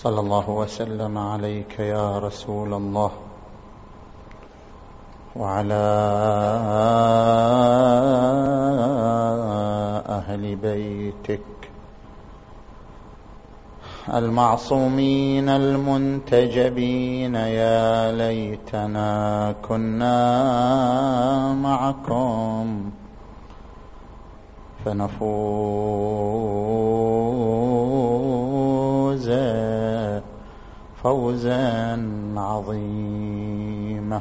صلى الله وسلم عليك يا رسول الله وعلى أهل بيتك المعصومين المنتجبين. يا ليتنا كنا معكم فنفوز فوزا عظيما.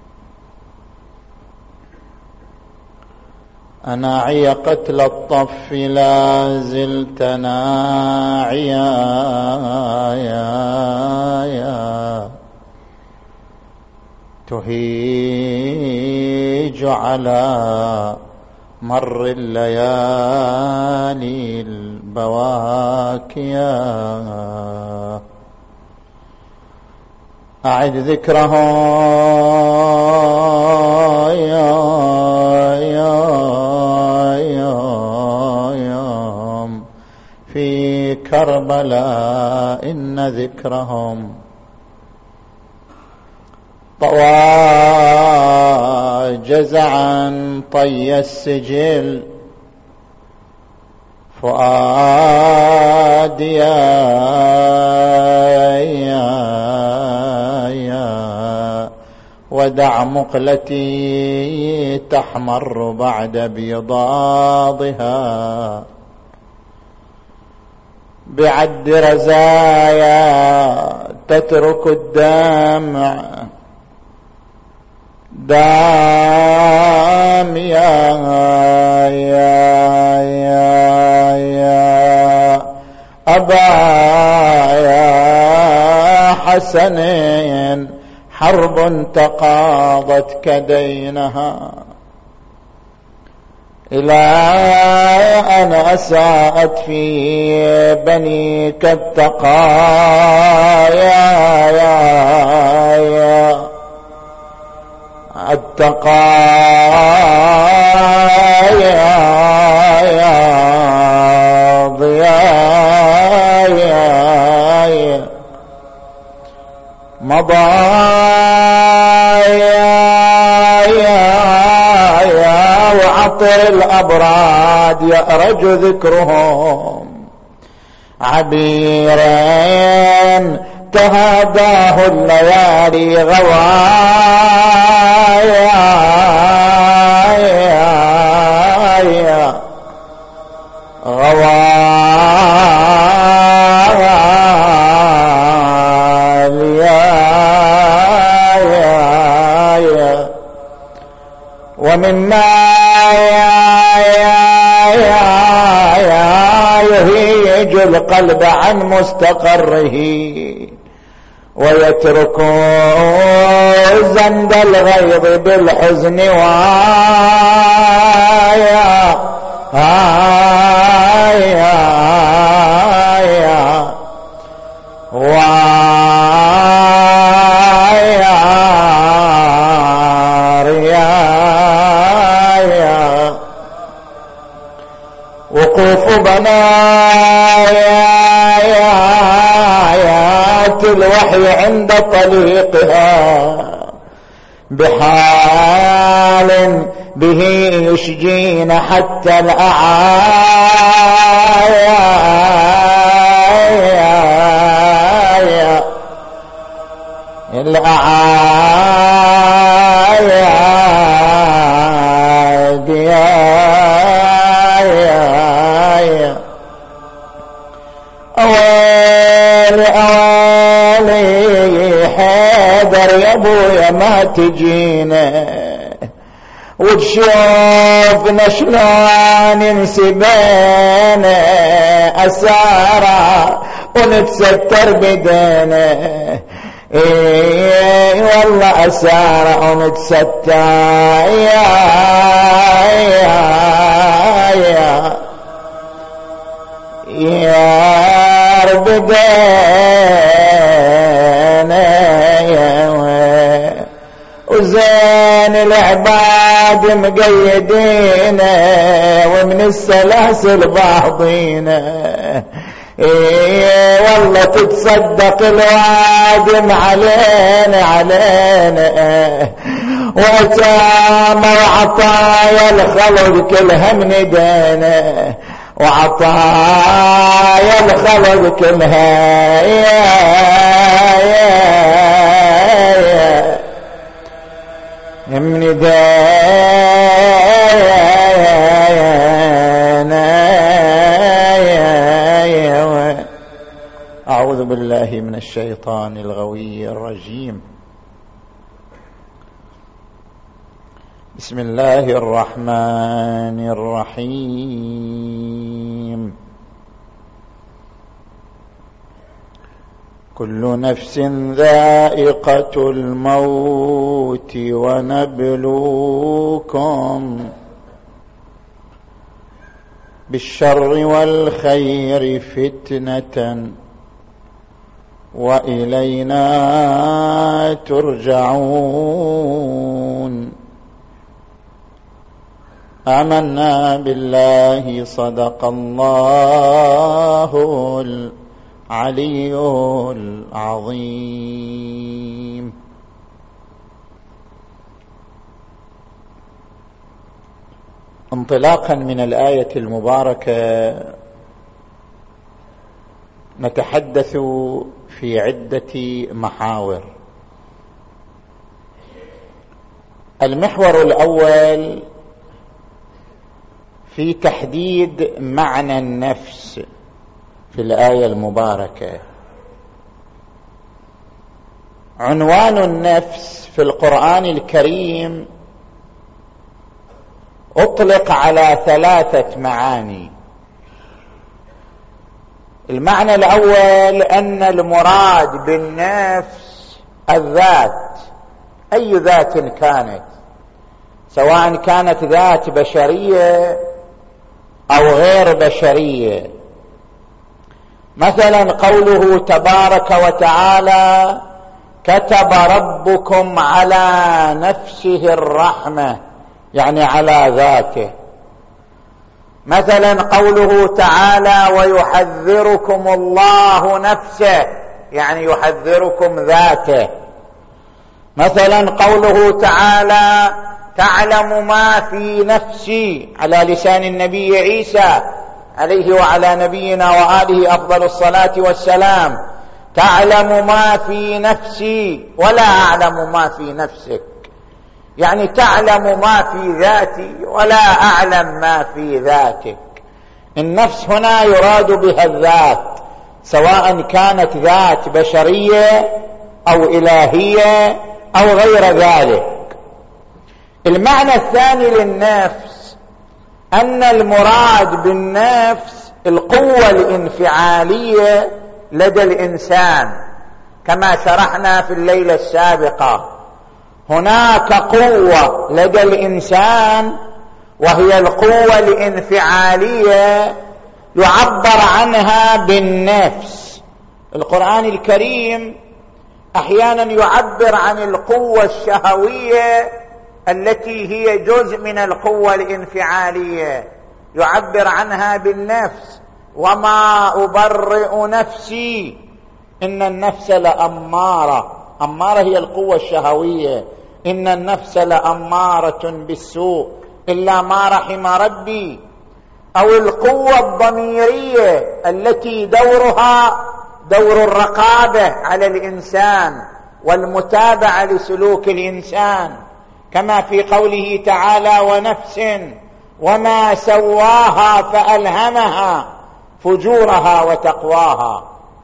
أناعي قتل الطف لا زلت ناعيا تهيج على مر الليالي البواكيا. أعد ذكرها يوم في كربلاء إن ذكرهم طوى جزعا طي السجل فؤادي ودع مقلتي تحمر بعد بيضاضها بعد رزايا تترك الدمع دام يا أبا يا حسنين حرب تقاضت كدينها إلى أن أساءت في بنيك التقايا ضيايا مضايا وعطر الأبراد يأرج ذكرهم عبيرين تهداه الليالي غوايا ومما يهيج القلب عن مستقره ويترك زند الغيظ بالحزن وقوف بنايات الوحي عند طليقها بحال به يشجين حتى أوالي حيدر يا ابويا ما تجينا وتشوفنا شلون نسبينا أسارة ونتستر بدينا. اي والله أسارة ونتستر يا رب دينا وزين العباد مقيدين ومن السلاسل بعضينا والله تتصدق الوادم علينا وأتام وعطايا الخلق كلها من ايدينا وعطايا الخلق كلها من ايدينا. أعوذ بالله من الشيطان الغوي الرجيم. بسم الله الرحمن الرحيم. كل نفس ذائقة الموت ونبلوكم بالشر والخير فتنة وإلينا ترجعون. آمنا بالله صدق الله العلي العظيم. انطلاقا من الآية المباركة نتحدث في عدة محاور. المحور الأول في تحديد معنى النفس في الآية المباركة. عنوان النفس في القرآن الكريم أطلق على 3 معاني. المعنى الأول أن المراد بالنفس الذات، أي ذات كانت، سواء كانت ذات بشرية أو غير بشرية. مثلا قوله تبارك وتعالى كتب ربكم على نفسه الرحمة، يعني على ذاته. مثلا قوله تعالى ويحذركم الله نفسه، يعني يحذركم ذاته. مثلا قوله تعالى تعلم ما في نفسي، على لسان النبي عيسى عليه وعلى نبينا وآله أفضل الصلاة والسلام، تعلم ما في نفسي ولا أعلم ما في نفسك، يعني تعلم ما في ذاتي ولا أعلم ما في ذاتك. النفس هنا يراد بها الذات، سواء كانت ذات بشرية أو إلهية أو غير ذلك. المعنى الثاني للنفس أن المراد بالنفس القوة الانفعالية لدى الإنسان، كما شرحنا في الليلة السابقة. هناك قوة لدى الإنسان وهي القوة الانفعالية يعبر عنها بالنفس. القرآن الكريم أحيانا يعبر عن القوة الشهوية التي هي جزء من القوة الانفعالية، يعبر عنها بالنفس. وما أبرئ نفسي إن النفس لأمارة، أمارة هي القوة الشهوية، إن النفس لأمارة بالسوء إلا ما رحم ربي. أو القوة الضميرية التي دورها دور الرقابة على الإنسان والمتابعة لسلوك الإنسان، كما في قوله تعالى ونفس وما سواها فألهمها فجورها وتقواها.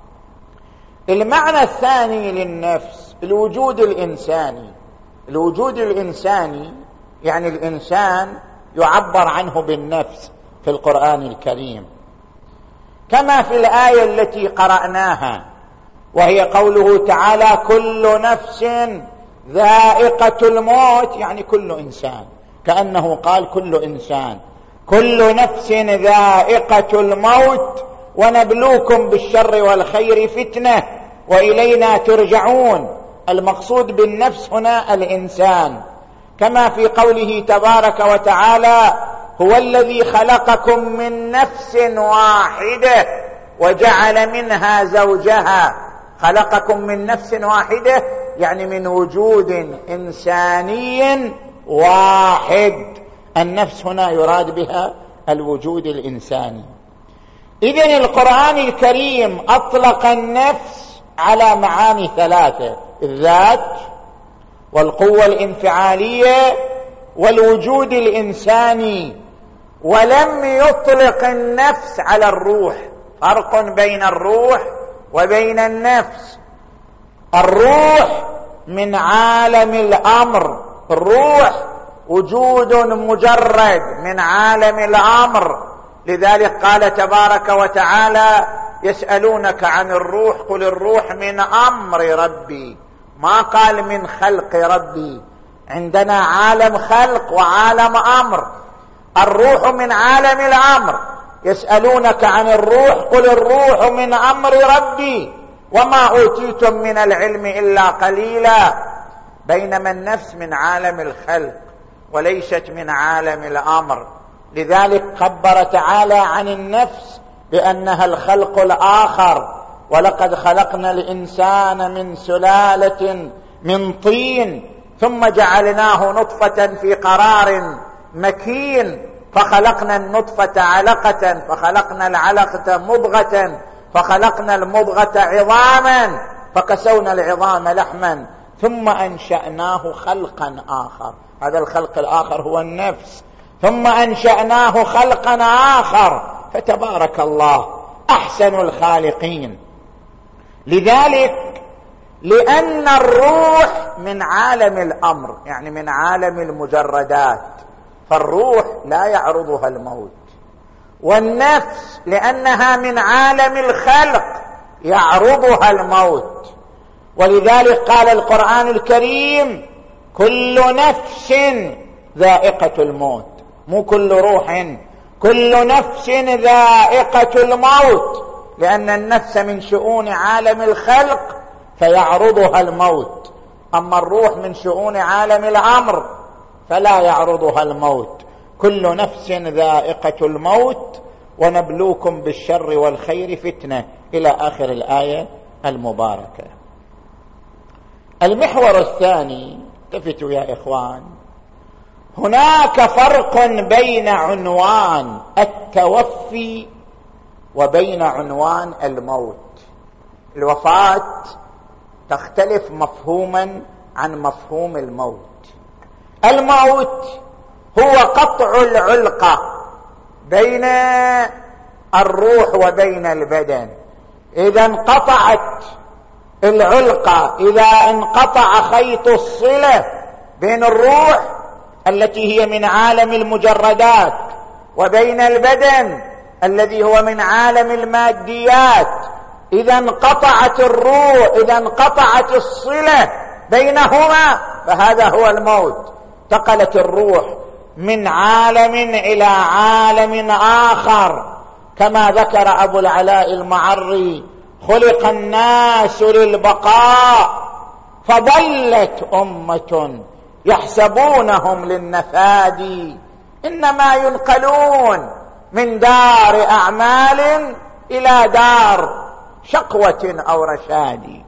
المعنى الثاني للنفس الوجود الإنساني. الوجود الإنساني يعني الإنسان يعبر عنه بالنفس في القرآن الكريم، كما في الآية التي قرأناها وهي قوله تعالى كل نفس ذائقة الموت، يعني كل إنسان، كأنه قال كل إنسان. كل نفس ذائقة الموت ونبلوكم بالشر والخير فتنة وإلينا ترجعون. المقصود بالنفس هنا الإنسان، كما في قوله تبارك وتعالى هو الذي خلقكم من نفس واحدة وجعل منها زوجها خلقكم من نفس واحدة، يعني من وجود إنساني واحد. النفس هنا يراد بها الوجود الإنساني. إذن القرآن الكريم أطلق النفس على معاني ثلاثة: الذات والقوة الانفعالية والوجود الإنساني، ولم يطلق النفس على الروح. فرق بين الروح وبين النفس. الروح من عالم الأمر، الروح وجود مجرد من عالم الأمر. لذلك قال تبارك وتعالى: يسألونك عن الروح قل الروح من أمر ربي، ما قال من خلق ربي. عندنا عالم خلق وعالم أمر. الروح من عالم الأمر. يسألونك عن الروح قل الروح من أمر ربي وما أوتيتم من العلم إلا قليلا. بينما النفس من عالم الخلق وليست من عالم الأمر. لذلك خبر تعالى عن النفس بأنها الخلق الآخر: ولقد خلقنا الإنسان من سلالة من طين ثم جعلناه نطفة في قرار مكين، فخلقنا النطفة علقة، فخلقنا العلقة مضغة، فخلقنا المضغة عظاما، فكسونا العظام لحما، ثم أنشأناه خلقا آخر. هذا الخلق الآخر هو النفس. ثم أنشأناه خلقا آخر، فتبارك الله أحسن الخالقين. لذلك لأن الروح من عالم الأمر، يعني من عالم المجردات، فالروح لا يعرضها الموت. والنفس لأنها من عالم الخلق يعرضها الموت. ولذلك قال القرآن الكريم: كل نفس ذائقة الموت، مو كل روح، كل نفس ذائقة الموت، لأن النفس من شؤون عالم الخلق فيعرضها الموت. أما الروح من شؤون عالم الأمر فلا يعرضها الموت. كل نفس ذائقة الموت ونبلوكم بالشر والخير فتنة، إلى آخر الآية المباركة. المحور الثاني، التفتوا يا إخوان، هناك فرق بين عنوان التوفي وبين عنوان الموت. الوفاة تختلف مفهوما عن مفهوم الموت. الموت هو قطع العلقة بين الروح وبين البدن. إذا انقطعت العلقة، إذا انقطع خيط الصلة بين الروح التي هي من عالم المجردات وبين البدن الذي هو من عالم الماديات، إذا انقطعت الروح، إذا انقطعت الصلة بينهما، فهذا هو الموت. انتقلت الروح من عالم إلى عالم آخر، كما ذكر أبو العلاء المعري: خلق الناس للبقاء فضلت أمة يحسبونهم للنفادي، إنما ينقلون من دار أعمال إلى دار شقوة أو رشاد.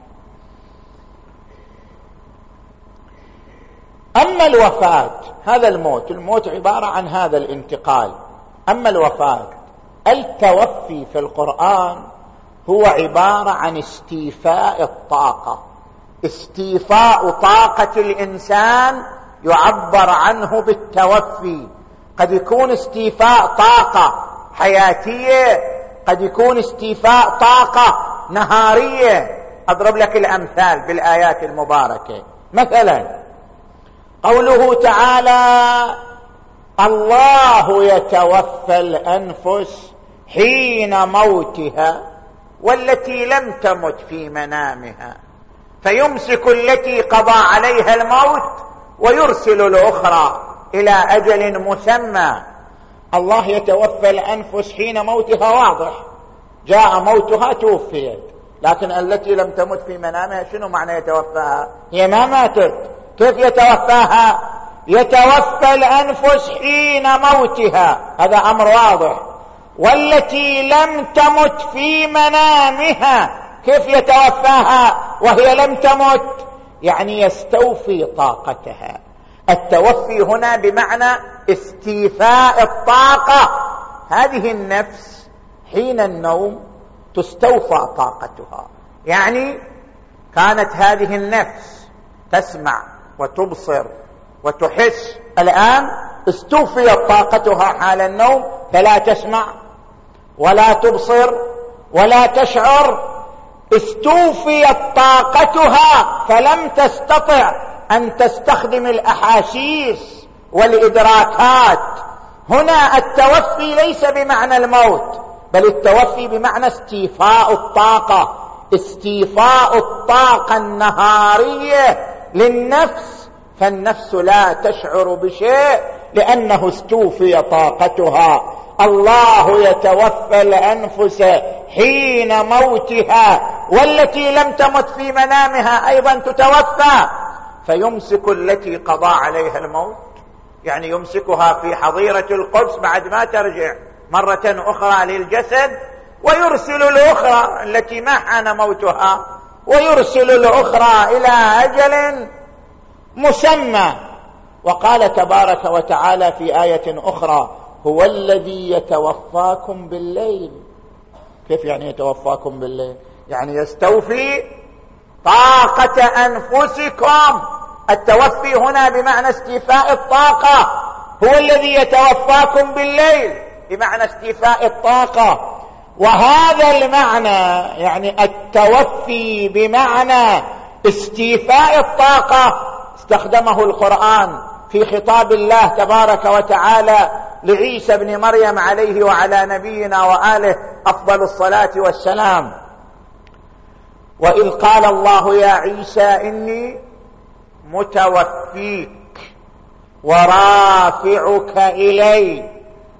أما الوفاة هذا الموت عبارة عن هذا الانتقال. أما الوفاة، التوفي في القرآن هو عبارة عن استيفاء الطاقة. استيفاء طاقة الإنسان يعبر عنه بالتوفي. قد يكون استيفاء طاقة حياتية، قد يكون استيفاء طاقة نهارية. أضرب لك الأمثال بالآيات المباركة. مثلا قوله تعالى: الله يتوفى الأنفس حين موتها والتي لم تمت في منامها فيمسك التي قضى عليها الموت ويرسل الأخرى إلى أجل مسمى. الله يتوفى الأنفس حين موتها، واضح، جاء موتها توفيت. لكن التي لم تمت في منامها، شنو معنى يتوفاها؟ هي ما ماتت، كيف يتوفاها؟ يتوفى الأنفس حين موتها، هذا أمر واضح. والتي لم تمت في منامها. كيف يتوفاها وهي لم تمت؟ يعني يستوفي طاقتها. التوفي هنا بمعنى استيفاء الطاقة. هذه النفس حين النوم تستوفى طاقتها. يعني كانت هذه النفس تسمع وتبصر وتحس، الآن استوفيت طاقتها حال النوم، فلا تسمع ولا تبصر ولا تشعر. استوفيت طاقتها فلم تستطع أن تستخدم الأحاسيس والإدراكات. هنا التوفي ليس بمعنى الموت، بل التوفي بمعنى استيفاء الطاقة، استيفاء الطاقة النهارية للنفس، فالنفس لا تشعر بشيء لأنه استوفي طاقتها. الله يتوفى الأنفس حين موتها، والتي لم تمت في منامها أيضا تتوفى، فيمسك التي قضى عليها الموت، يعني يمسكها في حظيرة القدس بعد ما ترجع مرة أخرى للجسد، ويرسل الأخرى التي ما حان موتها، ويرسل الأخرى إلى أجل مسمى. وقال تبارك وتعالى في آية أخرى: هو الذي يتوفاكم بالليل. كيف يعني يتوفاكم بالليل؟ يعني يستوفي طاقة أنفسكم. التوفي هنا بمعنى استيفاء الطاقة. هو الذي يتوفاكم بالليل بمعنى استيفاء الطاقة. وهذا المعنى، يعني التوفي بمعنى استيفاء الطاقة، استخدمه القرآن في خطاب الله تبارك وتعالى لعيسى بن مريم عليه وعلى نبينا وآله أفضل الصلاة والسلام. وإذ قال الله يا عيسى إني متوفيك ورافعك إلي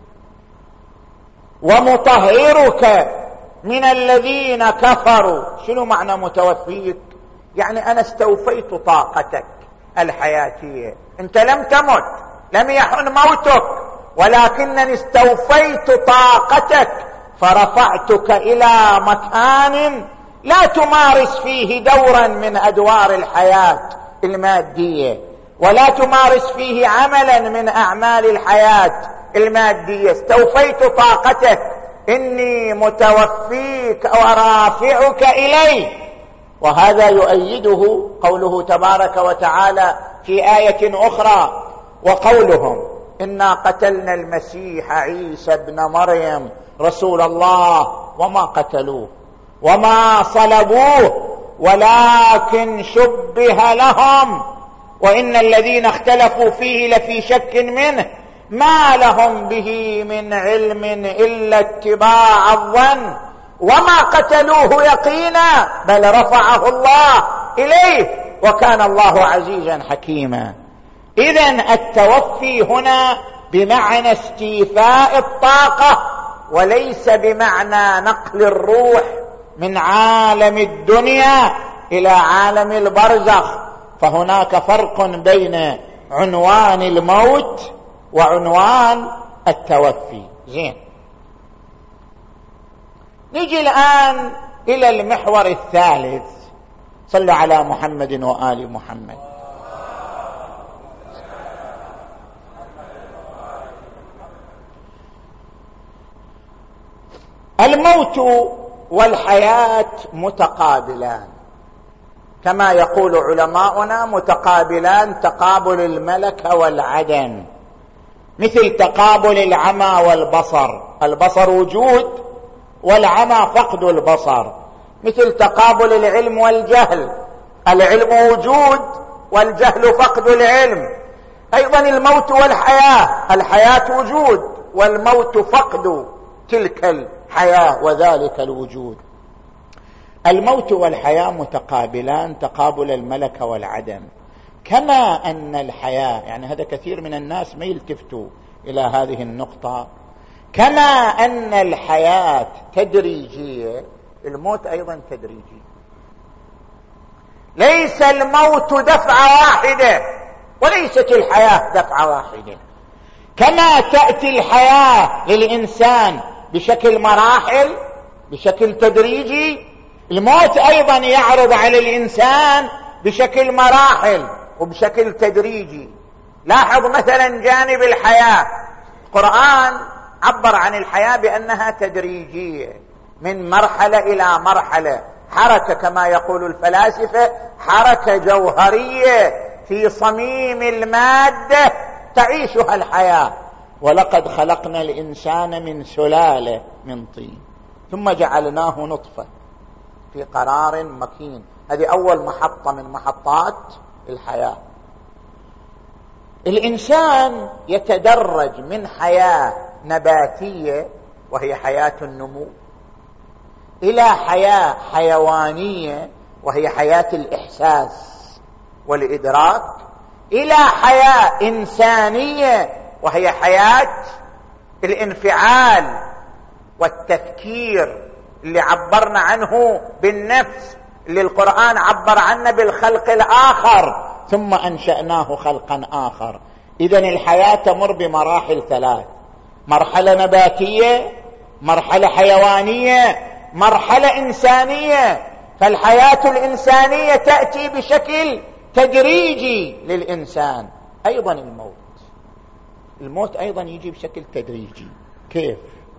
ومطهرك من الذين كفروا. شنو معنى متوفيك؟ يعني أنا استوفيت طاقتك الحياتية، أنت لم تمت، لم يحن موتك، ولكنني استوفيت طاقتك فرفعتك إلى مكان لا تمارس فيه دورا من أدوار الحياة المادية، ولا تمارس فيه عملا من أعمال الحياة المادية. استوفيت طاقتك، إني متوفيك ورافعك إلي. وهذا يؤيده قوله تبارك وتعالى في آية أخرى: وقولهم إنا قتلنا المسيح عيسى ابن مريم رسول الله وما قتلوه وما صلبوه ولكن شبه لهم وإن الذين اختلفوا فيه لفي شك منه ما لهم به من علم إلا اتباع الظن وما قتلوه يقينا بل رفعه الله إليه وكان الله عزيزا حكيما. إذن التوفي هنا بمعنى استيفاء الطاقة، وليس بمعنى نقل الروح من عالم الدنيا إلى عالم البرزخ. فهناك فرق بين عنوان الموت وعنوان التوفي. زين، نجي الآن إلى المحور الثالث. صلوا على محمد وآل محمد. الموت والحياة متقابلان، كما يقول علماؤنا متقابلان تقابل الملكة والعدم، مثل تقابل العمى والبصر. البصر وجود والعمى فقد البصر. مثل تقابل العلم والجهل، العلم وجود والجهل فقد العلم. أيضا الموت والحياة، الحياة وجود والموت فقد تلك الحياة وذلك الوجود. الموت والحياة متقابلان تقابل الملكة والعدم. كما أن الحياة، يعني هذا كثير من الناس ما يلتفتوا إلى هذه النقطة، كما أن الحياة تدريجية الموت أيضا تدريجي. ليس الموت دفعة واحدة وليست الحياة دفعة واحدة. كما تأتي الحياة للإنسان بشكل مراحل، بشكل تدريجي. الموت أيضا يعرض على الإنسان بشكل مراحل وبشكل تدريجي. لاحظ مثلا جانب الحياة، القرآن عبر عن الحياة بأنها تدريجية، من مرحلة إلى مرحلة، حركة كما يقول الفلاسفة، حركة جوهرية في صميم المادة تعيشها الحياة. ولقد خلقنا الإنسان من سلالة من طين ثم جعلناه نطفة في قرار مكين. هذه أول محطة من محطات الحياة. الإنسان يتدرج من حياة نباتية وهي حياة النمو، إلى حياة حيوانية وهي حياة الإحساس والإدراك، إلى حياة إنسانية وهي حياة الانفعال والتفكير اللي عبرنا عنه بالنفس، اللي القرآن عبر عنه بالخلق الآخر، ثم أنشأناه خلقا آخر. إذن الحياة تمر بمراحل ثلاث: مرحلة نباتية، مرحلة حيوانية، مرحلة إنسانية. فالحياة الإنسانية تأتي بشكل تدريجي للإنسان. أيضا الموت أيضا يجي بشكل تدريجي. كيف؟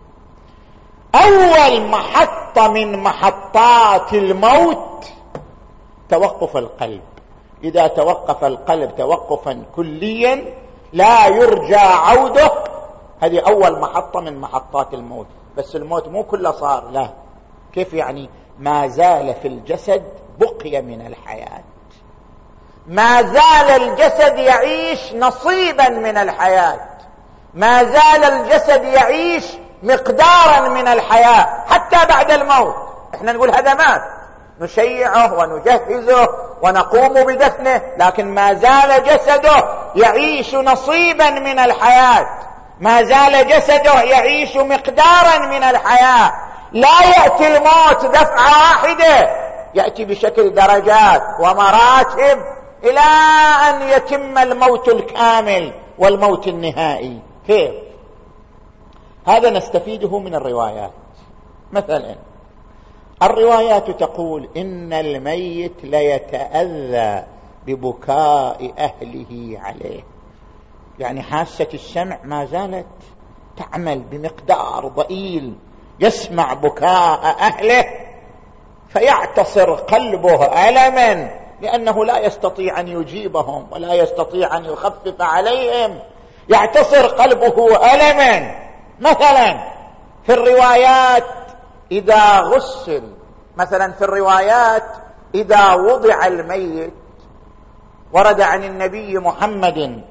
أول محطة من محطات الموت توقف القلب. إذا توقف القلب توقفا كليا لا يرجى عوده، هذه أول محطة من محطات الموت. بس الموت مو كله صار، لا. كيف يعني؟ ما زال في الجسد بقية من الحياة، ما زال الجسد يعيش نصيبا من الحياة، ما زال الجسد يعيش مقدارا من الحياة حتى بعد الموت. احنا نقول هذا مات، نشيعه ونجهزه ونقوم بدفنه، لكن ما زال جسده يعيش نصيبا من الحياة، ما زال جسده يعيش مقدارا من الحياة. لا يأتي الموت دفعة واحدة، يأتي بشكل درجات ومراتب إلى أن يتم الموت الكامل والموت النهائي. كيف؟ هذا نستفيده من الروايات. مثلا الروايات تقول إن الميت ليتأذى ببكاء أهله عليه، يعني حاسة السمع ما زالت تعمل بمقدار ضئيل، يسمع بكاء أهله فيعتصر قلبه ألما، لأنه لا يستطيع أن يجيبهم ولا يستطيع أن يخفف عليهم، يعتصر قلبه ألما. مثلا في الروايات إذا غسل، مثلا في الروايات إذا وضع الميت، ورد عن النبي محمد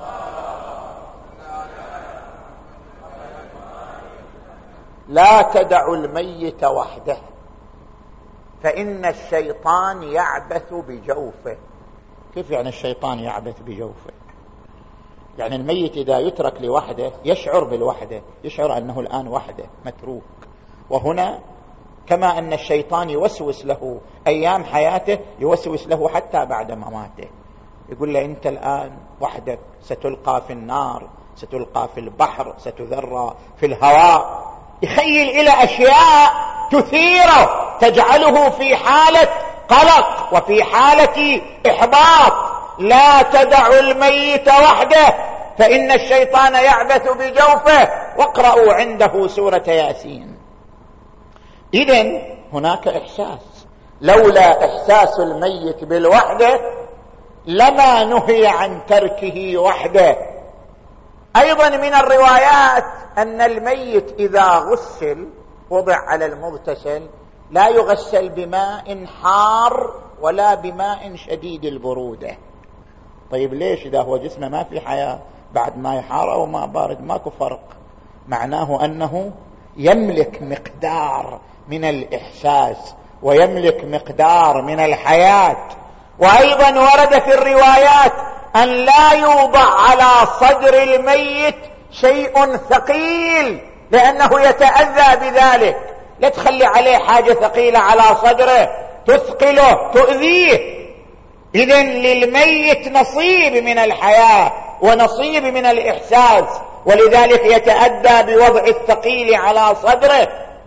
لا تدعوا الميت وحده فإن الشيطان يعبث بجوفه. كيف يعني الشيطان يعبث بجوفه؟ يعني الميت إذا يترك لوحده يشعر بالوحدة، يشعر أنه الآن وحده متروك. وهنا كما أن الشيطان يوسوس له أيام حياته، يوسوس له حتى بعد مماته، يقول له أنت الآن وحدك، ستلقى في النار، ستلقى في البحر، ستذرى في الهواء. يخيل إلى أشياء تثيره، تجعله في حالة قلق وفي حالة إحباط. لا تدعوا الميت وحده فإن الشيطان يعبث بجوفه، واقرأوا عنده سورة ياسين. إذن هناك إحساس، لولا إحساس الميت بالوحدة لما نهي عن تركه وحده. أيضا من الروايات أن الميت إذا غسل وضع على المغتسل لا يغسل بماء حار ولا بماء شديد البرودة. طيب ليش؟ إذا هو جسمه ما في حياة، بعد ماء حار أو ماء بارد ماكو فرق. معناه أنه يملك مقدار من الإحساس ويملك مقدار من الحياة. وأيضا ورد في الروايات أن لا يوضع على صدر الميت شيء ثقيل لأنه يتأذى بذلك. لا تخلي عليه حاجة ثقيلة على صدره تثقله تؤذيه. إذن للميت نصيب من الحياة ونصيب من الإحساس ولذلك يتأدى بوضع الثقيل على صدره.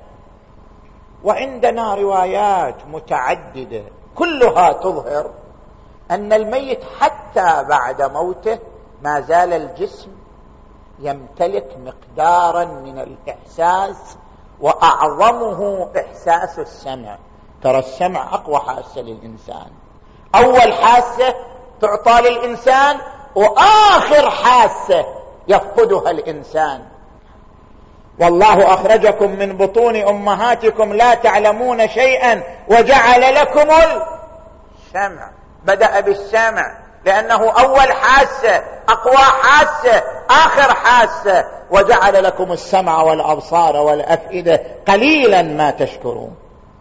وعندنا روايات متعددة كلها تظهر أن الميت حتى بعد موته ما زال الجسم يمتلك مقدارا من الإحساس، وأعظمه إحساس السمع. ترى السمع أقوى حاسة للإنسان، أول حاسة تعطى للإنسان وآخر حاسة يفقدها الإنسان. والله أخرجكم من بطون أمهاتكم لا تعلمون شيئا وجعل لكم السمع. بدأ بالسمع لأنه أول حاسة، أقوى حاسة، آخر حاسة، وجعل لكم السمع والأبصار والأفئدة قليلا ما تشكرون.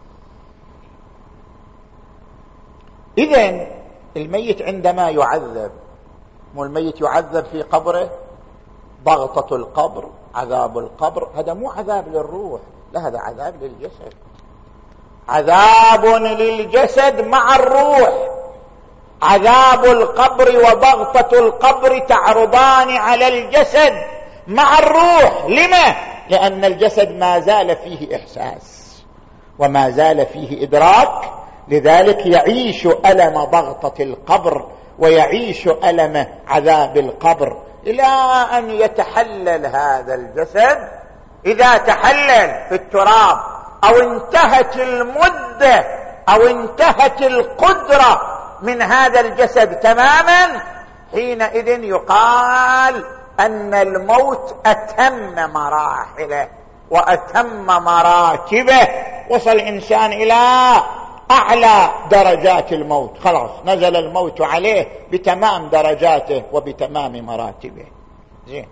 إذن الميت عندما يعذب، والميت يعذب في قبره، ضغطة القبر، عذاب القبر، هذا مو عذاب للروح، لا، هذا عذاب للجسد، عذاب للجسد مع الروح. عذاب القبر وضغطة القبر تعرضان على الجسد مع الروح. لما؟ لأن الجسد ما زال فيه إحساس وما زال فيه إدراك، لذلك يعيش ألم ضغطة القبر ويعيش ألم عذاب القبر إلى أن يتحلل هذا الجسد. إذا تحلل في التراب أو انتهت المدة أو انتهت القدرة من هذا الجسد تماما، حينئذ يقال أن الموت أتم مراحله وأتم مراتبه، وصل الإنسان إلى أعلى درجات الموت، خلاص نزل الموت عليه بتمام درجاته وبتمام مراتبه. زين.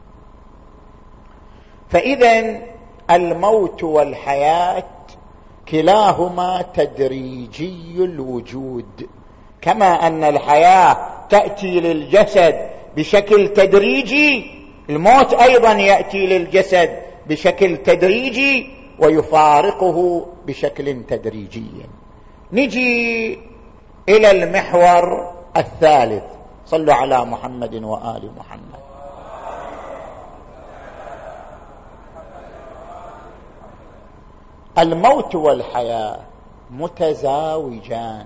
فإذن الموت والحياة كلاهما تدريجي الوجود، كما أن الحياة تأتي للجسد بشكل تدريجي، الموت أيضا يأتي للجسد بشكل تدريجي ويفارقه بشكل تدريجي. نجي إلى المحور الثالث. صلوا على محمد وآل محمد. الموت والحياة متزاوجان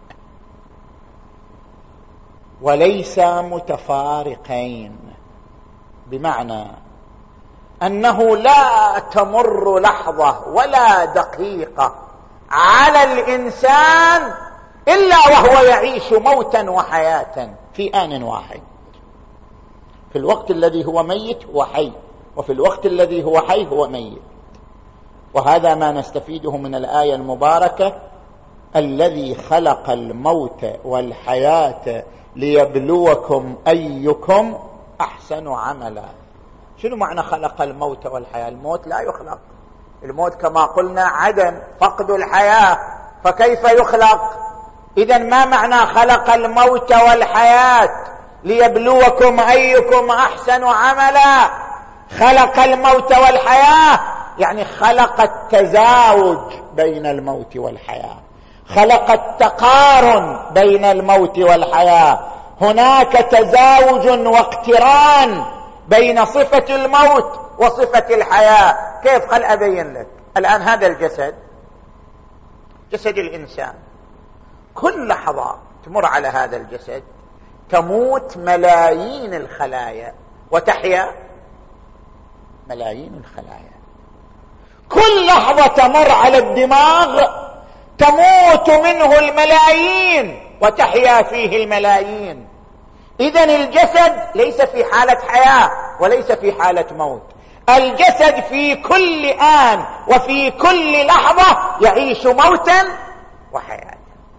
وليس متفارقين، بمعنى أنه لا تمر لحظة ولا دقيقة على الإنسان إلا وهو يعيش موتا وحياة في آن واحد. في الوقت الذي هو ميت هو حي، وفي الوقت الذي هو حي هو ميت. وهذا ما نستفيده من الآية المباركة: الذي خلق الموت والحياة ليبلوكم أيكم أحسن عملا. شنو معنى خلق الموت والحياة؟ الموت لا يخلق، الموت كما قلنا عدم، فقد الحياة، فكيف يخلق؟ إذن ما معنى خلق الموت والحياة ليبلوكم أيكم أحسن عملا؟ خلق الموت والحياة يعني خلق التزاوج بين الموت والحياة، خلق التقارن بين الموت والحياة. هناك تزاوج واقتران بين صفة الموت وصفة الحياة. كيف؟ خل أبين لك. الآن هذا الجسد، جسد الإنسان، كل لحظة تمر على هذا الجسد تموت ملايين الخلايا وتحيا ملايين الخلايا. كل لحظة تمر على الدماغ تموت منه الملايين وتحيا فيه الملايين. إذن الجسد ليس في حالة حياة وليس في حالة موت، الجسد في كل آن وفي كل لحظة يعيش موتا وحياة.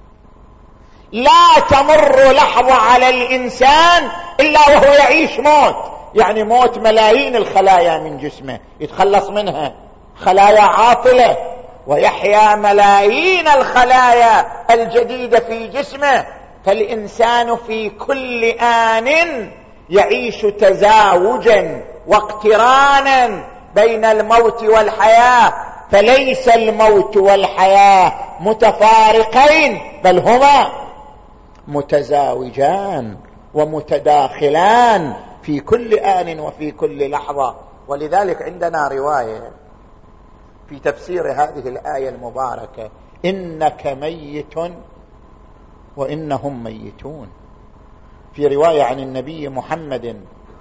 لا تمر لحظة على الإنسان إلا وهو يعيش موت، يعني موت ملايين الخلايا من جسمه يتخلص منها خلايا عاطلة، ويحيا ملايين الخلايا الجديدة في جسمه. فالإنسان في كل آن يعيش تزاوجا واقترانا بين الموت والحياة، فليس الموت والحياة متفارقين، بل هما متزاوجان ومتداخلان في كل آن وفي كل لحظة. ولذلك عندنا رواية في تفسير هذه الآية المباركة: إنك ميت وإنهم ميتون. في رواية عن النبي محمد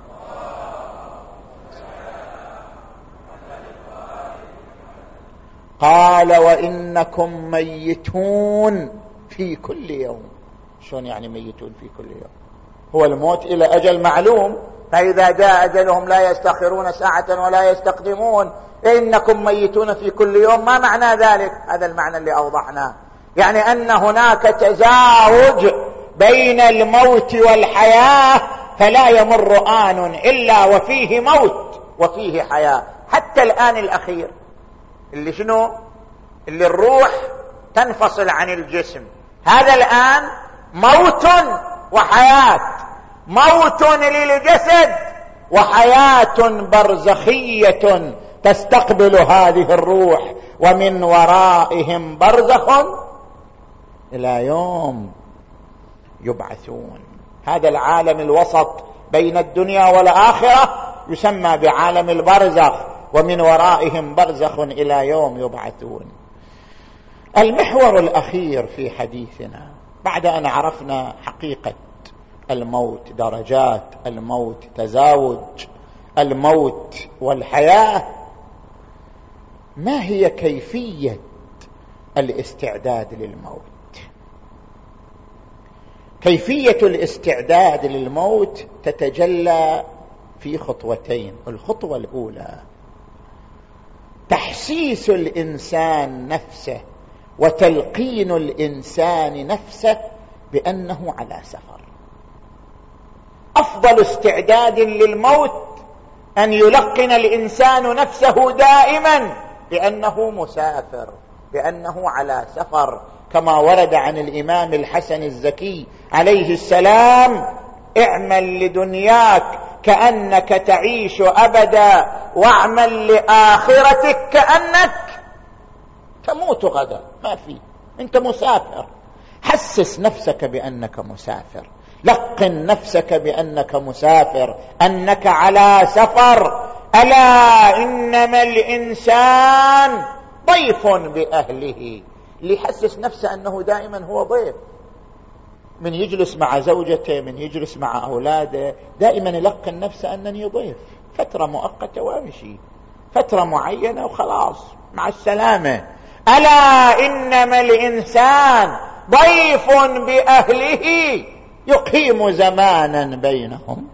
قال: وإنكم ميتون في كل يوم. شلون يعني ميتون في كل يوم؟ هو الموت إلى أجل معلوم، فإذا جاء أجلهم لا يستأخرون ساعة ولا يستقدمون. إنكم ميتون في كل يوم، ما معنى ذلك؟ هذا المعنى اللي أوضحناه، يعني أن هناك تزاوج بين الموت والحياة، فلا يمر آن إلا وفيه موت وفيه حياة. حتى الآن الأخير اللي شنو؟ اللي الروح تنفصل عن الجسم، هذا الآن موت وحياة، موت للجسد وحياة برزخية تستقبل هذه الروح، ومن ورائهم برزخ إلى يوم يبعثون. هذا العالم الوسط بين الدنيا والآخرة يسمى بعالم البرزخ، ومن ورائهم برزخ إلى يوم يبعثون. المحور الأخير في حديثنا بعد أن عرفنا حقيقة الموت، درجات الموت، تزاوج الموت والحياة، ما هي كيفية الاستعداد للموت؟ كيفية الاستعداد للموت تتجلى في خطوتين. الخطوة الأولى تحسيس الإنسان نفسه وتلقين الإنسان نفسه بأنه على سفر. أفضل استعداد للموت أن يلقن الإنسان نفسه دائما بأنه مسافر، بأنه على سفر، كما ورد عن الإمام الحسن الزكي عليه السلام: اعمل لدنياك كأنك تعيش أبدا، واعمل لآخرتك كأنك تموت غدا. ما في، أنت مسافر. حسس نفسك بأنك مسافر، لقن نفسك بأنك مسافر، أنك على سفر. ألا إنما الإنسان ضيف بأهله. اللي يحسس نفسه أنه دائما هو ضيف، من يجلس مع زوجته، من يجلس مع أولاده، دائما يلقن نفسه أنني ضيف، فترة مؤقتة وامشي، فترة معينة وخلاص مع السلامة. ألا إنما الإنسان ضيف بأهله يقيم زمانا بينهم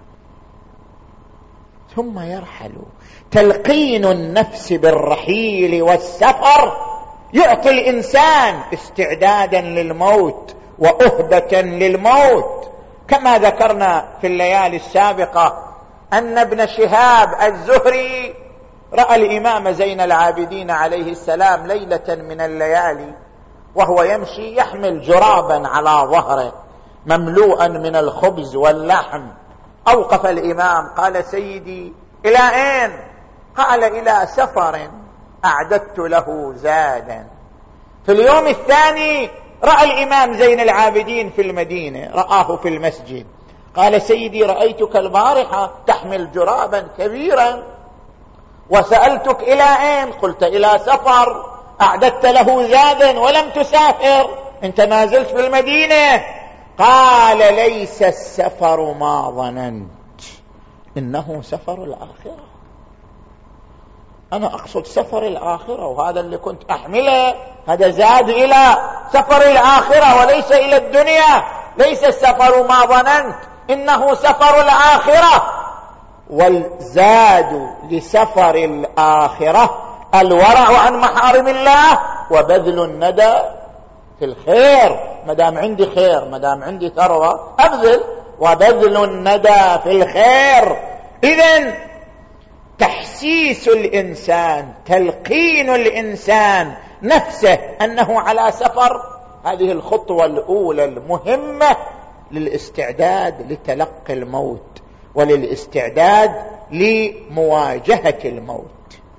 ثم يرحل. تلقين النفس بالرحيل والسفر يعطي الإنسان استعدادا للموت وأهبة للموت. كما ذكرنا في الليالي السابقة أن ابن شهاب الزهري رأى الإمام زين العابدين عليه السلام ليلة من الليالي وهو يمشي يحمل جرابا على ظهره مملوءا من الخبز واللحم. أوقف الإمام قال: سيدي إلى أين؟ قال: إلى سفر أعددت له زادا. في اليوم الثاني رأى الإمام زين العابدين في المدينة، رآه في المسجد، قال: سيدي رأيتك البارحة تحمل جرابا كبيرا وسألتك إلى أين؟ قلت: إلى سفر أعددت له زادا ولم تسافر، أنت ما زلت في المدينة. قال: ليس السفر ما ظننت، إنه سفر الآخرة. أنا أقصد سفر الآخرة، وهذا اللي كنت أحمله هذا زاد إلى سفر الآخرة وليس إلى الدنيا. ليس السفر ما ظننت، إنه سفر الآخرة. والزاد لسفر الآخرة الورع عن محارم الله وبذل الندى في الخير. مدام عندي خير، مدام عندي ثروة، أبذل، وبذل الندى في الخير. إذن تحسيس الإنسان، تلقين الإنسان نفسه أنه على سفر، هذه الخطوة الأولى المهمة للاستعداد لتلقي الموت وللاستعداد لمواجهة الموت.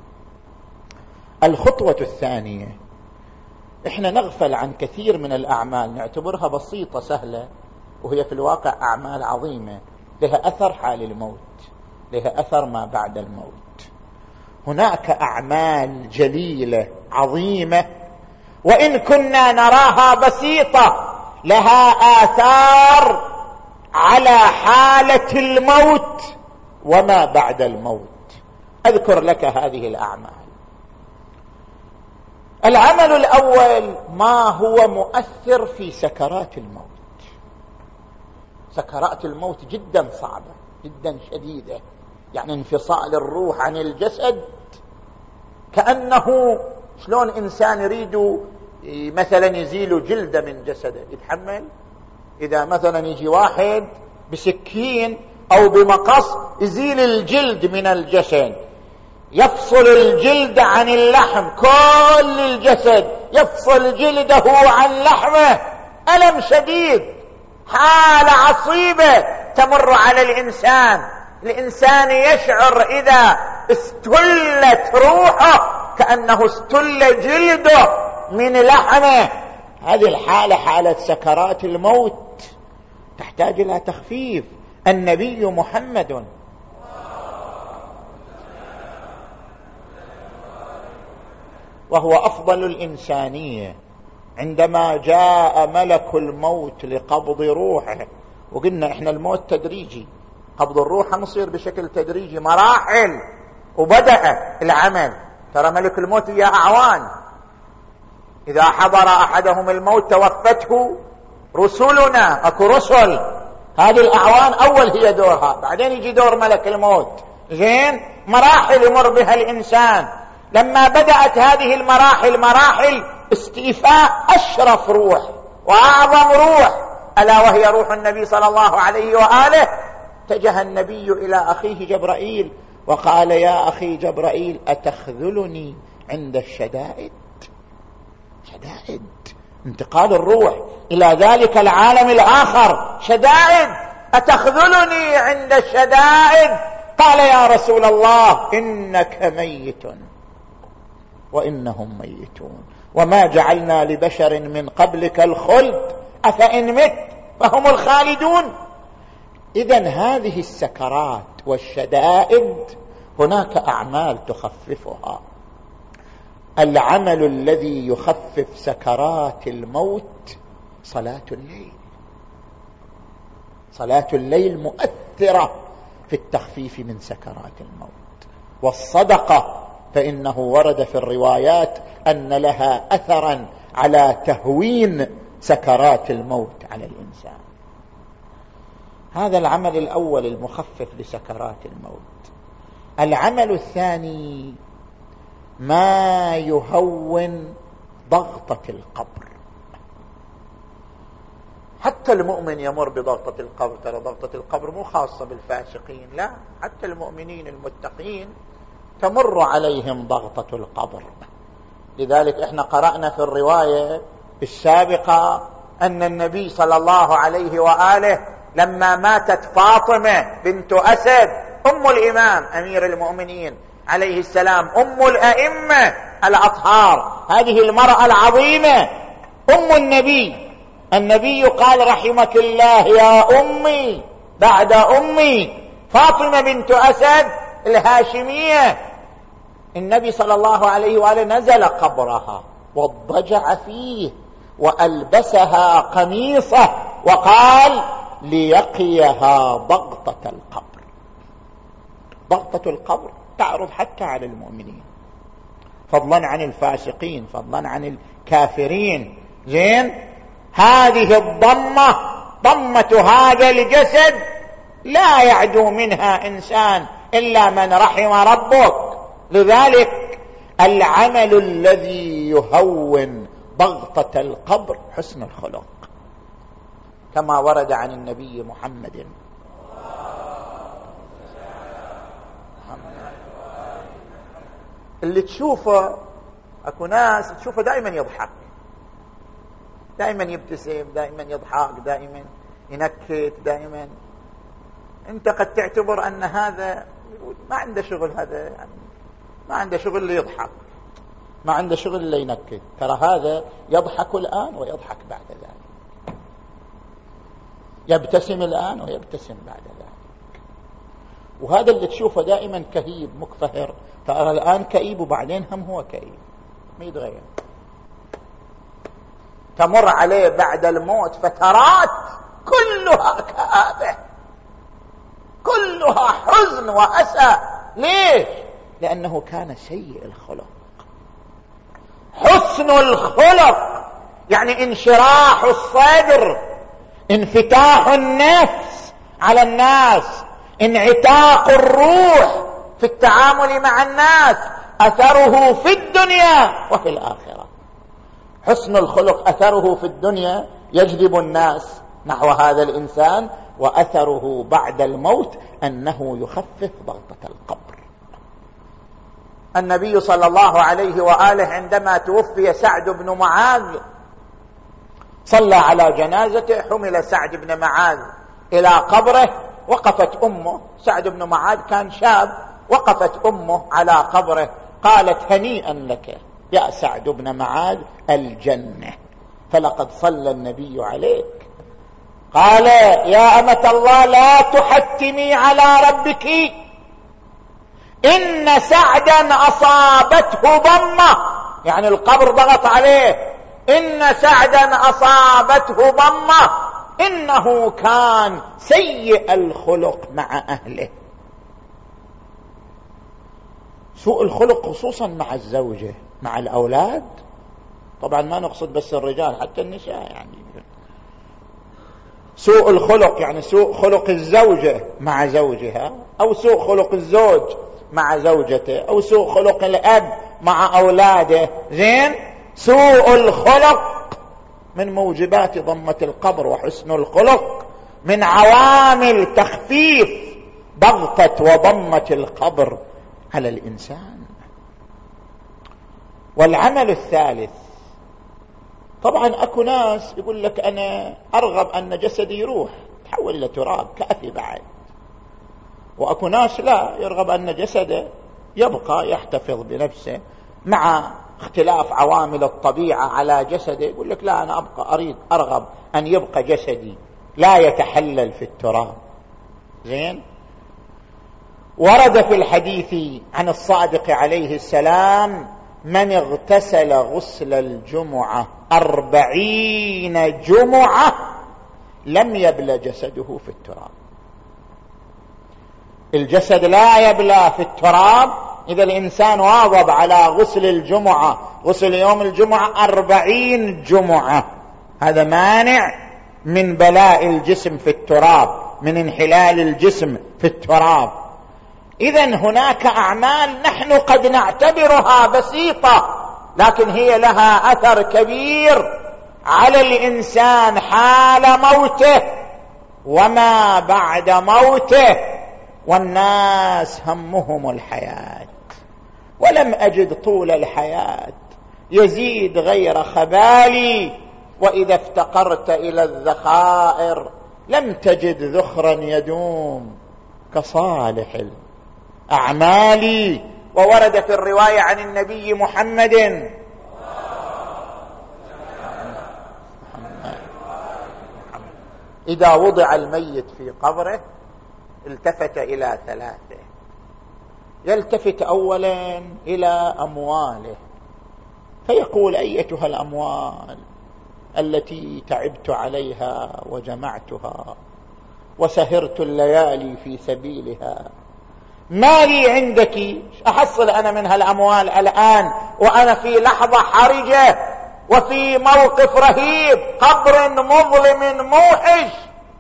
الخطوة الثانية، احنا نغفل عن كثير من الأعمال، نعتبرها بسيطة سهلة، وهي في الواقع أعمال عظيمة. لها أثر حال الموت، لها أثر ما بعد الموت. هناك أعمال جليلة عظيمة وإن كنا نراها بسيطة لها آثار على حالة الموت وما بعد الموت. أذكر لك هذه الأعمال. العمل الأول ما هو مؤثر في سكرات الموت. سكرات الموت جدا صعبة جدا شديدة، يعني انفصال الروح عن الجسد، كأنه شلون إنسان يريد مثلا يزيل جلدة من جسده يتحمل؟ إذا مثلا يجي واحد بسكين أو بمقص يزيل الجلد من الجسد، يفصل الجلد عن اللحم، كل الجسد يفصل جلده عن لحمه، ألم شديد، حالة عصيبة تمر على الإنسان. الإنسان يشعر إذا استلت روحه كأنه استل جلده من لحمه. هذه الحالة حالة سكرات الموت تحتاج إلى تخفيف. النبي محمد وهو أفضل الإنسانية عندما جاء ملك الموت لقبض روحه، وقلنا إحنا الموت تدريجي، قبض الروح نصير بشكل تدريجي مراحل، وبدأ العمل. ترى ملك الموت يا أعوان، إذا حضر أحدهم الموت توفته رسلنا، أكو رسل، هذه الأعوان أول هي دورها، بعدين يجي دور ملك الموت. زين، مراحل يمر بها الإنسان. لما بدأت هذه المراحل مراحل استيفاء أشرف روح وأعظم روح، ألا وهي روح النبي صلى الله عليه وآله، اتجه النبي إلى أخيه جبرائيل وقال: يا أخي جبرائيل، أتخذلني عند الشدائد؟ شدائد، انتقال الروح إلى ذلك العالم الآخر، شدائد، أتخذلني عند الشدائد؟ قال: يا رسول الله، إنك ميت وإنهم ميتون، وما جعلنا لبشر من قبلك الخلد أفإن مت فهم الخالدون. إذن هذه السكرات والشدائد هناك أعمال تخففها. العمل الذي يخفف سكرات الموت صلاة الليل. صلاة الليل مؤثرة في التخفيف من سكرات الموت. والصدقة فإنه ورد في الروايات أن لها أثرا على تهوين سكرات الموت على الإنسان. هذا العمل الأول المخفف لسكرات الموت. العمل الثاني ما يهون ضغطة القبر. حتى المؤمن يمر بضغطة القبر. ترى ضغطة القبر مو خاصة بالفاسقين، لا، حتى المؤمنين المتقين تمر عليهم ضغطة القبر. لذلك احنا قرأنا في الرواية السابقة أن النبي صلى الله عليه وآله لما ماتت فاطمة بنت أسد أم الإمام أمير المؤمنين عليه السلام، أم الأئمة الأطهار، هذه المرأة العظيمة أم النبي قال: رحمك الله يا أمي بعد أمي فاطمة بنت أسد الهاشمية. النبي صلى الله عليه وآله نزل قبرها واضطجع فيه وألبسها قميصه وقال: ليقيها ضغطة القبر. ضغطة القبر تعرض حتى على المؤمنين، فضلا عن الفاسقين، فضلا عن الكافرين. زين، هذه الضمة، ضمة هذا الجسد، لا يعدو منها إنسان إلا من رحم ربك. لذلك العمل الذي يهون ضغطة القبر حسن الخلق، كما ورد عن النبي محمد. اللي تشوفه، اكو ناس تشوفه دائما يضحك، دائما يبتسم، دائما يضحك، دائما ينكت، دائما انت قد تعتبر ان هذا ما عنده شغل، هذا يعني ما عنده شغل اللي يضحك، ما عنده شغل اللي ينكت. ترى هذا يضحك الآن ويضحك بعد ذلك، يبتسم الآن ويبتسم بعد ذلك. وهذا اللي تشوفه دائما كئيب مكفهر، ترى الآن كئيب وبعدين هم هو كئيب، ما يتغير. تمر عليه بعد الموت فترات كلها كآبة، كلها حزن وأسى. ليش؟ لأنه كان سيء الخلق. حسن الخلق يعني انشراح الصدر، انفتاح النفس على الناس، انعتاق الروح في التعامل مع الناس، أثره في الدنيا وفي الآخرة. حسن الخلق أثره في الدنيا يجذب الناس نحو هذا الإنسان، وأثره بعد الموت أنه يخفف ضغطة القبر. النبي صلى الله عليه وآله عندما توفي سعد بن معاذ صلى على جنازته، حمل سعد بن معاذ إلى قبره، وقفت أمه، سعد بن معاذ كان شاب، وقفت أمه على قبره قالت: هنيئا لك يا سعد بن معاذ الجنة، فلقد صلى النبي عليك. قال: يا أمة الله لا تحتمي على ربك، إن سعدا أصابته ضمة، يعني القبر ضغط عليه، إن سعدا أصابته ضمة، إنه كان سيء الخلق مع أهله. سوء الخلق خصوصا مع الزوجة، مع الأولاد، طبعا ما نقصد بس الرجال، حتى النساء. يعني سوء الخلق يعني سوء خلق الزوجة مع زوجها، أو سوء خلق الزوج مع زوجته، أو سوء خلق الأب مع أولاده. زين، سوء الخلق من موجبات ضمة القبر، وحسن الخلق من عوامل تخفيف ضغطة وضمة القبر على الإنسان. والعمل الثالث، طبعا أكو ناس يقول لك أنا أرغب أن جسدي يروح تحول إلى تراب كافي بعد، وأكو ناس لا، يرغب أن جسده يبقى يحتفظ بنفسه مع اختلاف عوامل الطبيعة على جسده. يقول لك لا، أنا أرغب أن يبقى جسدي لا يتحلل في التراب. زين، ورد في الحديث عن الصادق عليه السلام: من اغتسل غسل الجمعة 40 جمعة لم يبلى جسده في التراب. الجسد لا يبلى في التراب إذا الإنسان واظب على غسل الجمعة، غسل يوم الجمعة 40 جمعة، هذا مانع من بلاء الجسم في التراب، من انحلال الجسم في التراب. إذن هناك أعمال نحن قد نعتبرها بسيطة، لكن هي لها أثر كبير على الإنسان حال موته وما بعد موته. والناس همهم الحياة، ولم أجد طول الحياة يزيد غير خبالي، وإذا افتقرت إلى الذخائر لم تجد ذخرا يدوم كصالح الأعمال. وورد في الرواية عن النبي محمد إذا وضع الميت في قبره التفت إلى ثلاثة: يلتفت أولا إلى أمواله فيقول: أيتها الأموال التي تعبت عليها وجمعتها وسهرت الليالي في سبيلها، ما لي عندك أحصل أنا من هالأموال الآن وأنا في لحظة حرجة وفي موقف رهيب، قبر مظلم موحش.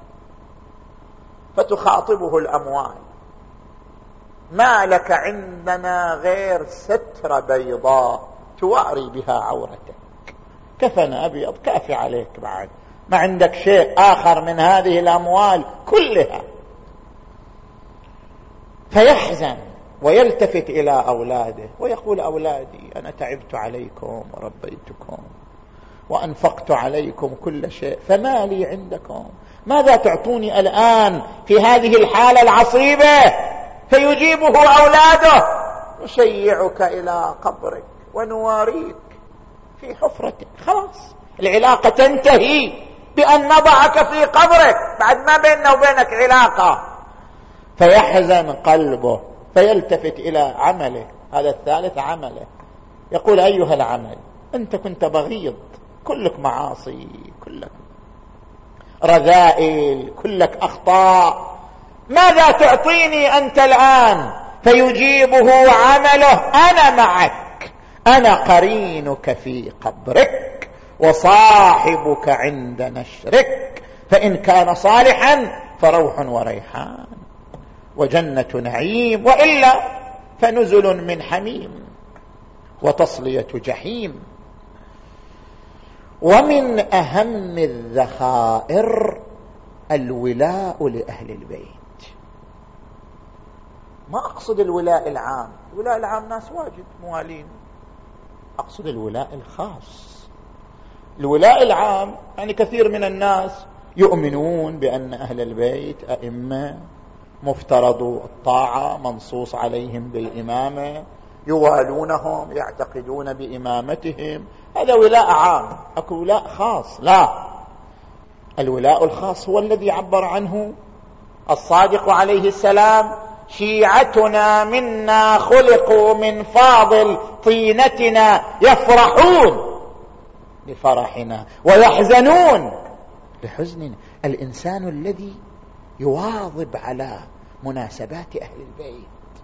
فتخاطبه الأموال: ما لك عندنا غير ستر بيضاء تواري بها عورتك، كفن أبيض كافي عليك، بعد ما عندك شيء آخر من هذه الأموال كلها. فيحزن ويلتفت إلى أولاده ويقول: أولادي أنا تعبت عليكم وربيتكم وأنفقت عليكم كل شيء، فما لي عندكم؟ ماذا تعطوني الآن في هذه الحالة العصيبة؟ فيجيبه أولاده: نشيعك إلى قبرك ونواريك في حفرتك. خلاص العلاقة تنتهي بأن نضعك في قبرك، بعد ما بيننا وبينك علاقة. فيحزن قلبه فيلتفت إلى عمله. هذا الثالث عمله. يقول أيها العمل، أنت كنت بغيض، كلك معاصي، كلك رذائل، كلك أخطاء، ماذا تعطيني أنت الآن؟ فيجيبه عمله: أنا معك، أنا قرينك في قبرك وصاحبك عند نشرك، فإن كان صالحا فروح وريحان وجنة نعيم، وإلا فنزل من حميم وتصلية جحيم. ومن أهم الذخائر الولاء لأهل البيت. ما أقصد الولاء العام، الولاء العام ناس واجد موالين، أقصد الولاء الخاص. الولاء العام يعني كثير من الناس يؤمنون بأن أهل البيت أئمة مفترض الطاعة، منصوص عليهم بالإمامة، يوالونهم، يعتقدون بإمامتهم، هذا ولاء عام. أكو ولاء خاص؟ لا، الولاء الخاص هو الذي عبر عنه الصادق عليه السلام: شيعتنا منا خلقوا من فاضل طينتنا يفرحون لفرحنا ويحزنون لحزننا. الإنسان الذي يواظب على مناسبات أهل البيت،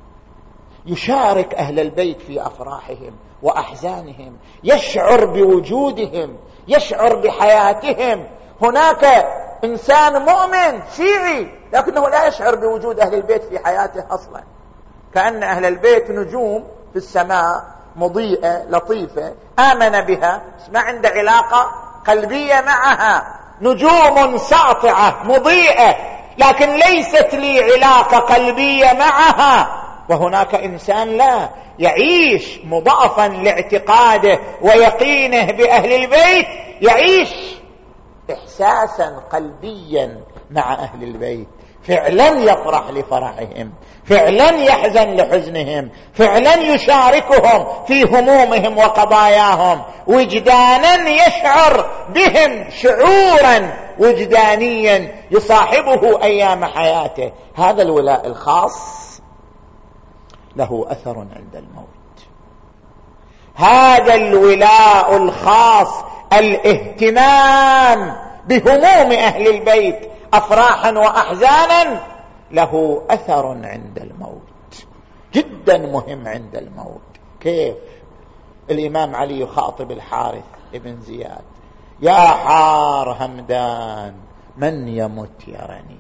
يشارك أهل البيت في أفراحهم وأحزانهم، يشعر بوجودهم، يشعر بحياتهم. هناك إنسان مؤمن شيعي لكنه لا يشعر بوجود أهل البيت في حياته أصلا، كأن أهل البيت نجوم في السماء مضيئة لطيفة آمن بها، ما عنده علاقة قلبية معها، نجوم ساطعة مضيئة لكن ليست لي علاقة قلبية معها. وهناك إنسان لا، يعيش مضافا لاعتقاده ويقينه بأهل البيت، يعيش إحساسا قلبيا مع أهل البيت، فعلا يفرح لفرحهم، فعلا يحزن لحزنهم، فعلا يشاركهم في همومهم وقضاياهم، وجدانا يشعر بهم شعورا وجدانيا يصاحبه أيام حياته. هذا الولاء الخاص له أثر عند الموت. هذا الولاء الخاص، الاهتمام بهموم أهل البيت أفراحا وأحزانا، له أثر عند الموت، جدا مهم عند الموت. كيف؟ الإمام علي يخاطب الحارث ابن زياد: يا حار همدان من يمت يرني.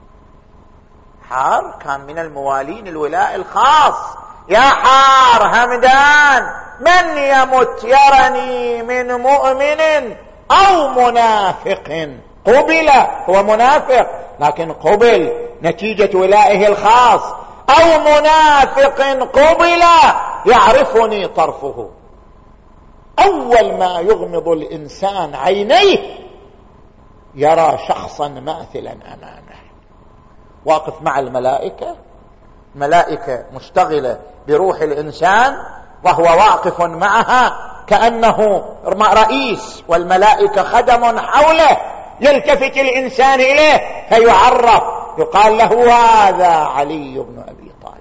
حار كان من الموالين الولاء الخاص: يا حار همدان من يمت يرني من مؤمن أو منافق. قبل، هو منافق لكن قبل نتيجة ولائه الخاص، أو منافق قبل يعرفني طرفه. أول ما يغمض الإنسان عينيه يرى شخصا ماثلا أمامه واقف مع الملائكة، ملائكة مشتغلة بروح الإنسان وهو واقف معها كأنه رئيس والملائكة خدم حوله، يلتفت الإنسان إليه فيعرف، يقال له: هذا علي بن أبي طالب.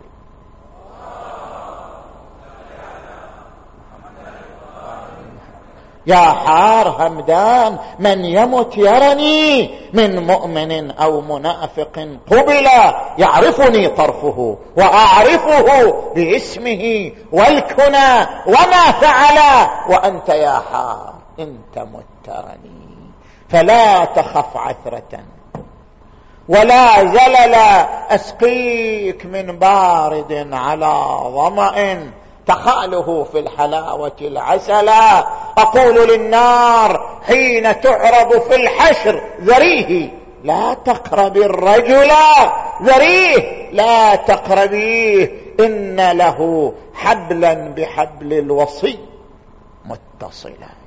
يا حار همدان من يمت يرني من مؤمن أو منافق قبل يعرفني طرفه وأعرفه باسمه والكنى وما فعل، وأنت يا حار انت مترني. فلا تخف عثرة ولا زلل، أسقيك من بارد على ظمأ تخاله في الحلاوة العسلا. أقول للنار حين تعرض في الحشر: ذريه لا تقرب الرجل، ذريه لا تقربيه، إن له حبلا بحبل الوصي متصلا.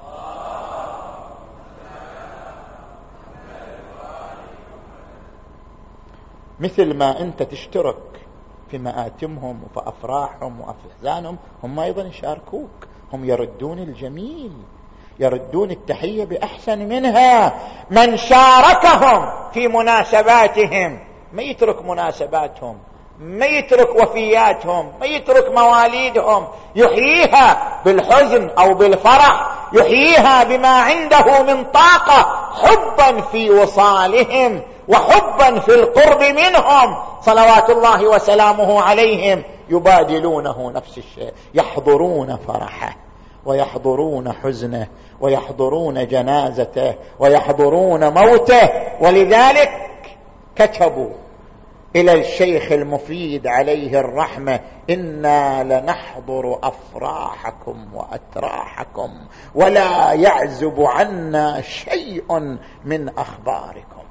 مثل ما أنت تشترك في مآتمهم وفي أفراحهم وفي أحزانهم، هم أيضا يشاركوك، هم يردون الجميل، يردون التحية بأحسن منها. من شاركهم في مناسباتهم ما يترك مناسباتهم، ما يترك وفياتهم، ما يترك مواليدهم، يحييها بالحزن أو بالفرح، يحييها بما عنده من طاقة، حبا في وصالهم وحبا في القرب منهم صلوات الله وسلامه عليهم. يبادلونه نفس الشيء، يحضرون فرحه ويحضرون حزنه ويحضرون جنازته ويحضرون موته. ولذلك كتبوا إلى الشيخ المفيد عليه الرحمة: إنا لنحضر أفراحكم وأتراحكم ولا يعزب عنا شيء من أخباركم.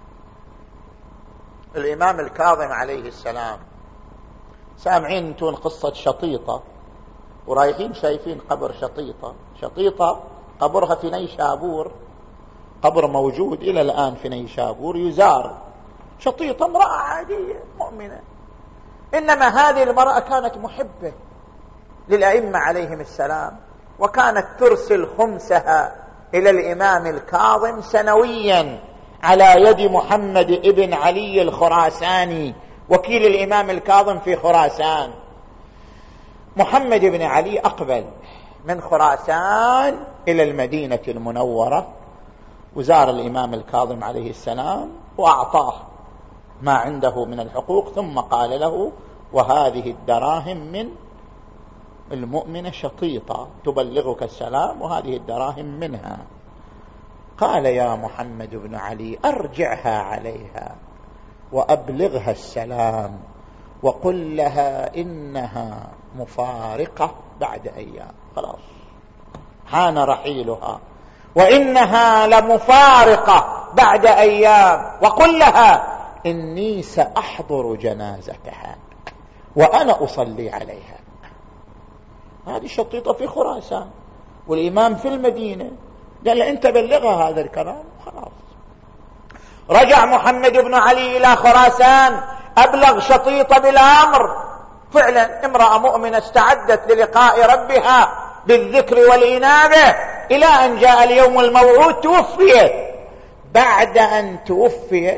الإمام الكاظم عليه السلام، سامعين انتون قصة شطيطة ورايحين شايفين قبر شطيطة قبرها في نيشابور، قبر موجود إلى الآن في نيشابور يزار. شطيطة امرأة عادية مؤمنة، إنما هذه المرأة كانت محبة للأئمة عليهم السلام، وكانت ترسل خمسها إلى الإمام الكاظم سنويا على يد محمد ابن علي الخراساني وكيل الإمام الكاظم في خراسان. محمد بن علي أقبل من خراسان إلى المدينة المنورة، وزار الإمام الكاظم عليه السلام وأعطاه ما عنده من الحقوق، ثم قال له: وهذه الدراهم من المؤمنة شطيطة تبلغك السلام، وهذه الدراهم منها. قال: يا محمد بن علي، أرجعها عليها وأبلغها السلام وقل لها إنها مفارقة بعد أيام، خلاص حان رحيلها، وإنها لمفارقة بعد أيام، وقل لها إني سأحضر جنازتها وأنا أصلي عليها. هذه شطيطة في خراسان والإمام في المدينة، قال له أنت بلغها هذا الكلام، خلاص. رجع محمد بن علي إلى خراسان، أبلغ شطيطة بالأمر. فعلا امرأة مؤمنة استعدت للقاء ربها بالذكر والإنابة، إلى أن جاء اليوم الموعود توفيت. بعد أن توفيت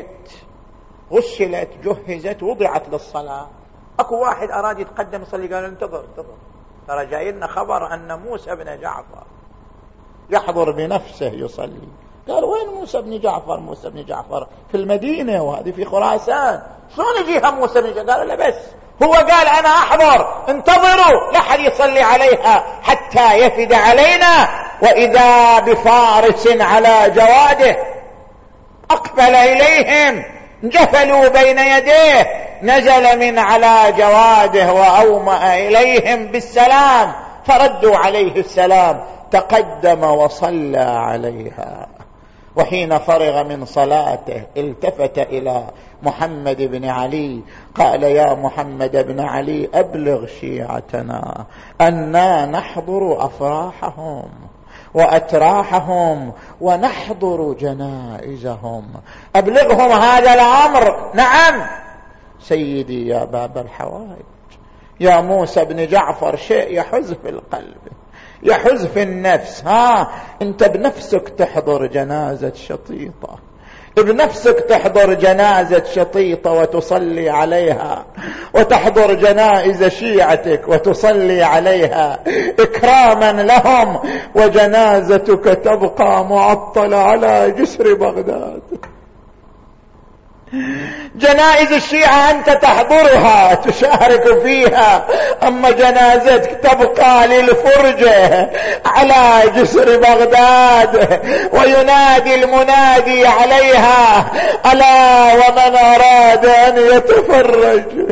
غسلت جهزت وضعت للصلاة. أكو واحد أراد يتقدم يصلي، قال: انتظر ترى جاي لنا خبر أن موسى بن جعفر يحضر بنفسه يصلي. قال: وين موسى بن جعفر؟ موسى بن جعفر في المدينة وهذه في خراسان، شلون يجيها موسى بن جعفر؟ قال: لا بس هو قال أنا أحضر، انتظروا لا أحد يصلي عليها حتى يفد علينا. وإذا بفارس على جواده أقبل إليهم، جفلوا بين يديه، نزل من على جواده وأومأ إليهم بالسلام، فردوا عليه السلام، تقدم وصلى عليها. وحين فرغ من صلاته التفت إلى محمد بن علي قال: يا محمد بن علي، أبلغ شيعتنا أننا نحضر أفراحهم وأتراحهم ونحضر جنائزهم، أبلغهم هذا الأمر. نعم سيدي يا باب الحوائج، يا موسى بن جعفر، شيء يحز في القلب، يحز في النفس. انت بنفسك تحضر جنازة شطيطة، بنفسك تحضر جنازة شطيطة وتصلي عليها، وتحضر جنائز شيعتك وتصلي عليها إكراما لهم، وجنازتك تبقى معطلة على جسر بغداد. جنائز الشيعة أنت تحضرها تشارك فيها، أما جنازتك تبقى للفرجة على جسر بغداد، وينادي المنادي عليها: ألا ومن أراد أن يتفرج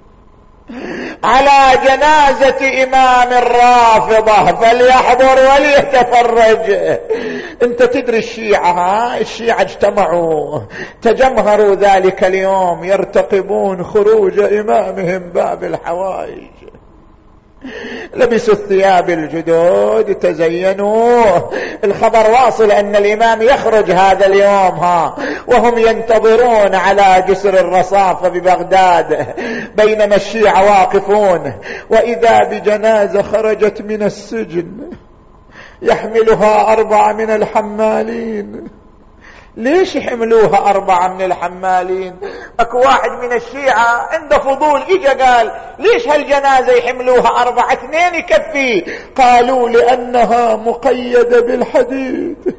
على جنازة إمام الرافضة فليحضر وليتفرج. انت تدري الشيعة اجتمعوا تجمهروا ذلك اليوم يرتقبون خروج إمامهم باب الحوائج، لبسوا الثياب الجدد، تزينوا. الخبر واصل أن الإمام يخرج هذا اليوم، وهم ينتظرون على جسر الرصافة ببغداد، بينما الشيعة واقفون، وإذا بجنازة خرجت من السجن يحملها 4 من الحمالين، ليش يحملوها 4 من الحمالين؟ اكو واحد من الشيعة عنده فضول اجا قال ليش هالجنازة يحملوها 4؟ 2 يكفي. قالوا لأنها مقيدة بالحديد،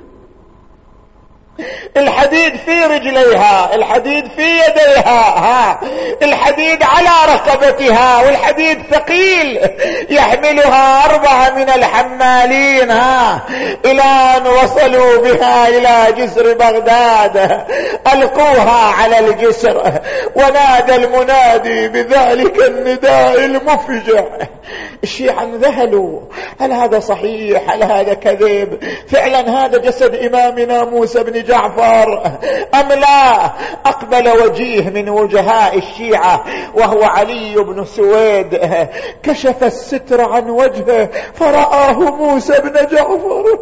الحديد في رجليها، الحديد في يديها، الحديد على رقبتها، والحديد ثقيل يحملها 4 من الحمالين إلى أن وصلوا بها إلى جسر بغداد. ألقوها على الجسر ونادى المنادي بذلك النداء المفجع. الشيعة انذهلوا، هل هذا صحيح؟ هل هذا كذب؟ فعلا هذا جسد إمامنا موسى بن جعفر أم لا؟ أقبل وجيه من وجهاء الشيعة وهو علي بن سويد، كشف الستر عن وجهه فرآه موسى بن جعفر.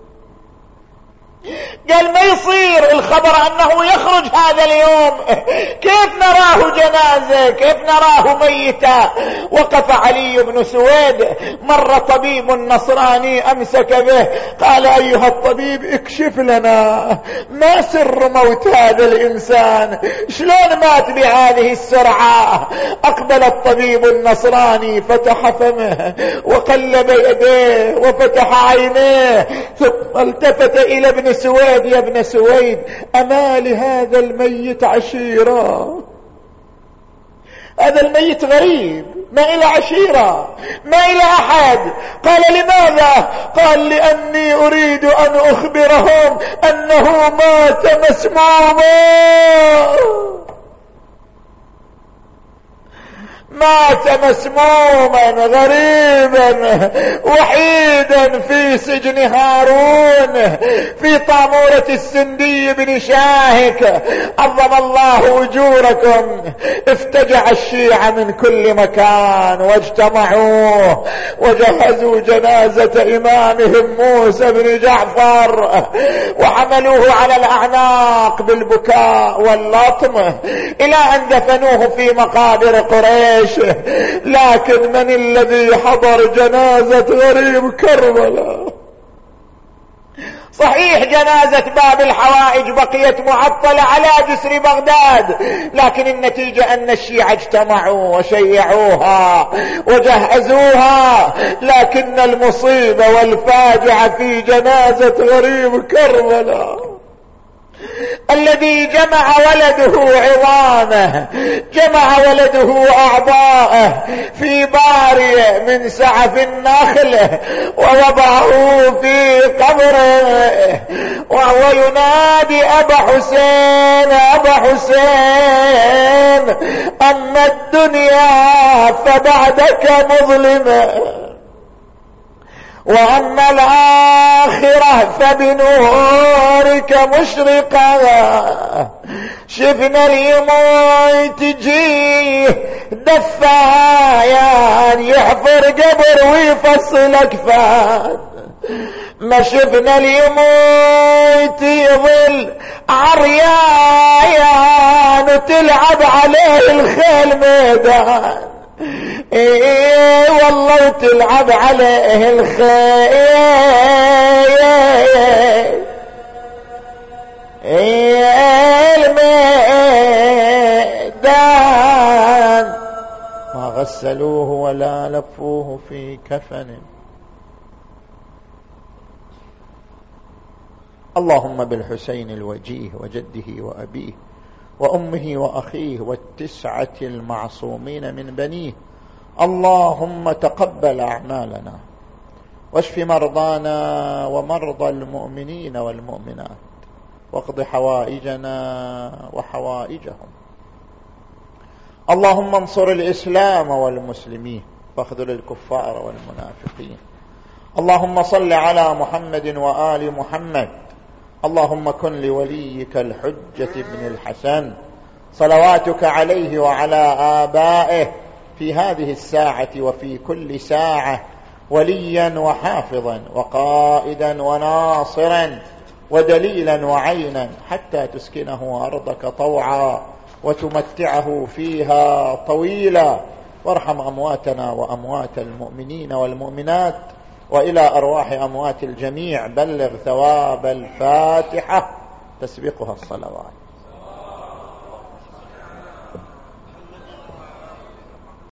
قال ما يصير الخبر أنه يخرج هذا اليوم، كيف نراه جنازة؟ كيف نراه ميتا؟ وقف علي بن سويد، مر طبيب نصراني أمسك به، قال أيها الطبيب اكشف لنا ما سر موت هذا الإنسان، شلون مات بهذه السرعة؟ أقبل الطبيب النصراني فتح فمه وقلب يديه وفتح عينيه، ثم التفت إلى ابن سويد، يا ابن سويد أما لهذا الميت عشيرة؟ هذا الميت غريب، ما إلى عشيرة، ما إلى أحد. قال لماذا؟ قال لأني أريد أن أخبرهم أنه مات مسموما، مات مسموما غريبا وحيدا في سجن هارون في طامورة السندي بن شاهك، عظم الله أجوركم. افتجع الشيعة من كل مكان واجتمعوا وجهزوا جنازة إمامهم موسى بن جعفر وحملوه على الأعناق بالبكاء واللطم إلى أن دفنوه في مقابر قريش. لكن من الذي حضر جنازة غريب كربلاء؟ صحيح جنازة باب الحوائج بقيت معطلة على جسر بغداد، لكن النتيجة أن الشيعة اجتمعوا وشيعوها وجهزوها. لكن المصيبة والفاجعة في جنازة غريب كربلاء الذي جمع ولده عظامه، جمع ولده أعضاءه في بارية من سعف النخل ووضعه في قبره وهو ينادي أبا حسين أبا حسين، أما الدنيا فبعدك مظلمة وأما الآخرة فبنورك مشرقة. شفنا اليموت تجيه دفايان يحفر قبر ويفصل أكفان، ما شفنا اليموت يظل عريان وتلعب عليه الخيل ميدان. ايه والله تلعب عليه الخيل الميدان، ما غسلوه ولا لفوه في كفن. اللهم بالحسين الوجيه وجده وأبيه وأمه وأخيه والتسعة المعصومين من بنيه، اللهم تقبل أعمالنا واشف مرضانا ومرضى المؤمنين والمؤمنات واقض حوائجنا وحوائجهم. اللهم انصر الإسلام والمسلمين واخذل الكفار والمنافقين. اللهم صل على محمد وآل محمد. اللهم كن لوليك الحجة بن الحسن صلواتك عليه وعلى آبائه في هذه الساعة وفي كل ساعة وليا وحافظا وقائدا وناصرا ودليلا وعينا حتى تسكنه أرضك طوعا وتمتعه فيها طويلا. وارحم أمواتنا وأموات المؤمنين والمؤمنات، وإلى أرواح أموات الجميع بلغ ثواب الفاتحة تسبقها الصلوات.